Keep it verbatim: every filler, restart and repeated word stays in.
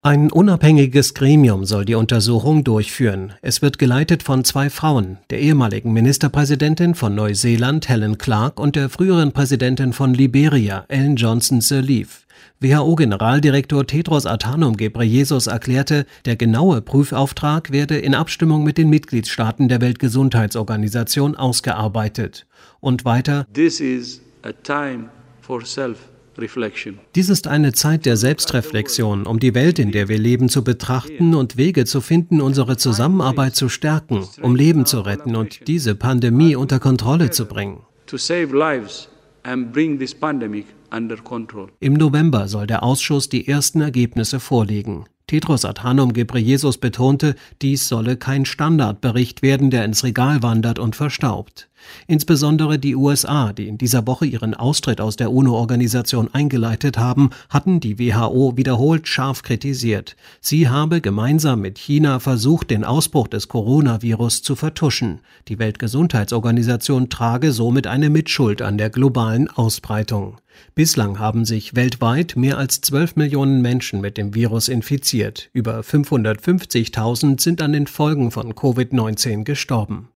Ein unabhängiges Gremium soll die Untersuchung durchführen. Es wird geleitet von zwei Frauen, der ehemaligen Ministerpräsidentin von Neuseeland Helen Clark und der früheren Präsidentin von Liberia Ellen Johnson Sirleaf. W H O-Generaldirektor Tedros Adhanom Ghebreyesus erklärte, der genaue Prüfauftrag werde in Abstimmung mit den Mitgliedstaaten der Weltgesundheitsorganisation ausgearbeitet. Und weiter: This is a time for self Reflection. Dies ist eine Zeit der Selbstreflexion, um die Welt, in der wir leben, zu betrachten und Wege zu finden, unsere Zusammenarbeit zu stärken, um Leben zu retten und diese Pandemie unter Kontrolle zu bringen. To save lives and bring this pandemic under control. Im November soll der Ausschuss die ersten Ergebnisse vorlegen. Tedros Adhanom Ghebreyesus betonte, dies solle kein Standardbericht werden, der ins Regal wandert und verstaubt. Insbesondere die U S A, die in dieser Woche ihren Austritt aus der UNO-Organisation eingeleitet haben, hatten die W H O wiederholt scharf kritisiert. Sie habe gemeinsam mit China versucht, den Ausbruch des Coronavirus zu vertuschen. Die Weltgesundheitsorganisation trage somit eine Mitschuld an der globalen Ausbreitung. Bislang haben sich weltweit mehr als zwölf Millionen Menschen mit dem Virus infiziert. Über fünfhundertfünfzigtausend sind an den Folgen von Covid neunzehn gestorben.